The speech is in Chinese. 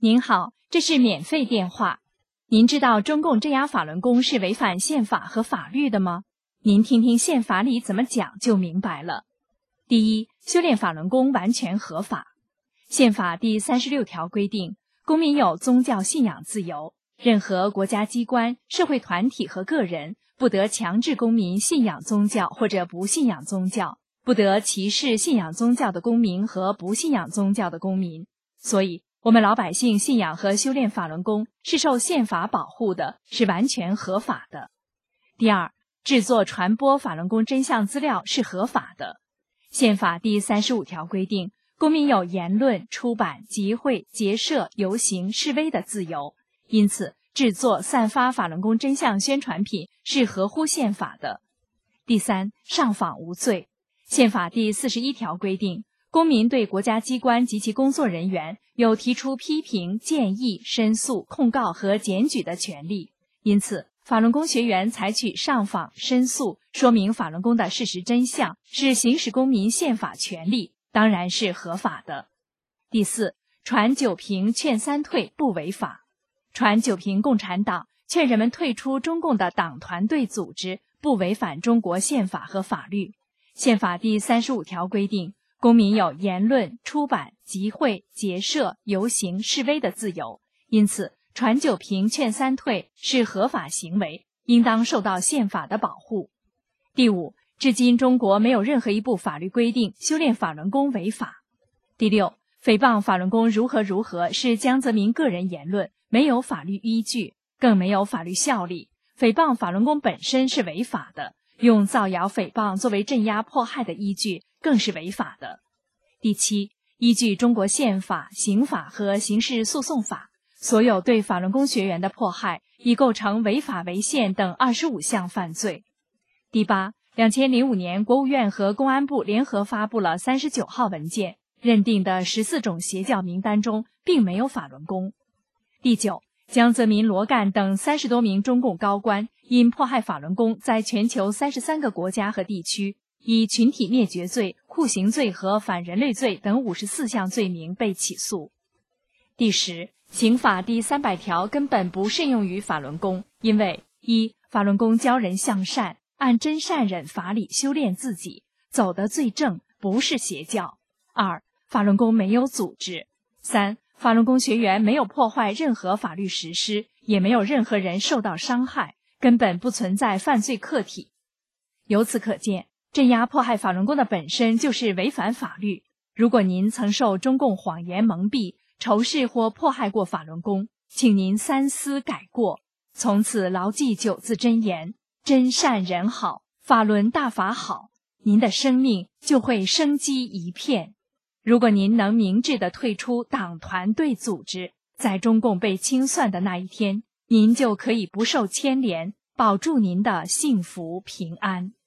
您好，这是免费电话。您知道中共镇压法轮功是违反宪法和法律的吗？您听听宪法里怎么讲就明白了。第一，修炼法轮功完全合法。宪法第36条规定，公民有宗教信仰自由，任何国家机关、社会团体和个人不得强制公民信仰宗教或者不信仰宗教，不得歧视信仰宗教的公民和不信仰宗教的公民。所以我们老百姓信仰和修炼法轮功是受宪法保护的，是完全合法的。第二，制作传播法轮功真相资料是合法的。宪法第35条规定，公民有言论、出版、集会、结社、游行、示威的自由，因此制作、散发法轮功真相宣传品是合乎宪法的。第三，上访无罪。宪法第41条规定，公民对国家机关及其工作人员有提出批评、建议、申诉、控告和检举的权利，因此法轮功学员采取上访、申诉，说明法轮功的事实真相，是行使公民宪法权利，当然是合法的。第四，传九平劝三退不违法。传九平共产党，劝人们退出中共的党团队组织，不违反中国宪法和法律。宪法第35条规定，公民有言论、出版、集会、结社、游行、示威的自由，因此传九平劝三退是合法行为，应当受到宪法的保护。第五，至今中国没有任何一部法律规定修炼法轮功违法。第六，诽谤法轮功如何是江泽民个人言论，没有法律依据，更没有法律效力，诽谤法轮功本身是违法的，用造谣诽谤作为镇压迫害的依据更是违法的。第七，依据中国宪法、刑法和刑事诉讼法，所有对法轮功学员的迫害已构成违法违宪等25项犯罪。第八，2005年国务院和公安部联合发布了39号文件，认定的14种邪教名单中并没有法轮功。第九，江泽民、罗干等30多名中共高官因迫害法轮功，在全球33个国家和地区以群体灭绝罪、酷刑罪和反人类罪等54项罪名被起诉。第十，刑法第300条根本不适用于法轮功，因为一，法轮功教人向善，按真善忍法理修炼自己，走得最正，不是邪教。二，法轮功没有组织。三，法轮功学员没有破坏任何法律实施，也没有任何人受到伤害，根本不存在犯罪客体。由此可见，镇压迫害法轮功的本身就是违反法律。如果您曾受中共谎言蒙蔽，仇视或迫害过法轮功，请您三思改过，从此牢记9字真言：真善人好，法轮大法好，您的生命就会生机一片。如果您能明智地退出党团队组织，在中共被清算的那一天，您就可以不受牵连，保住您的幸福平安。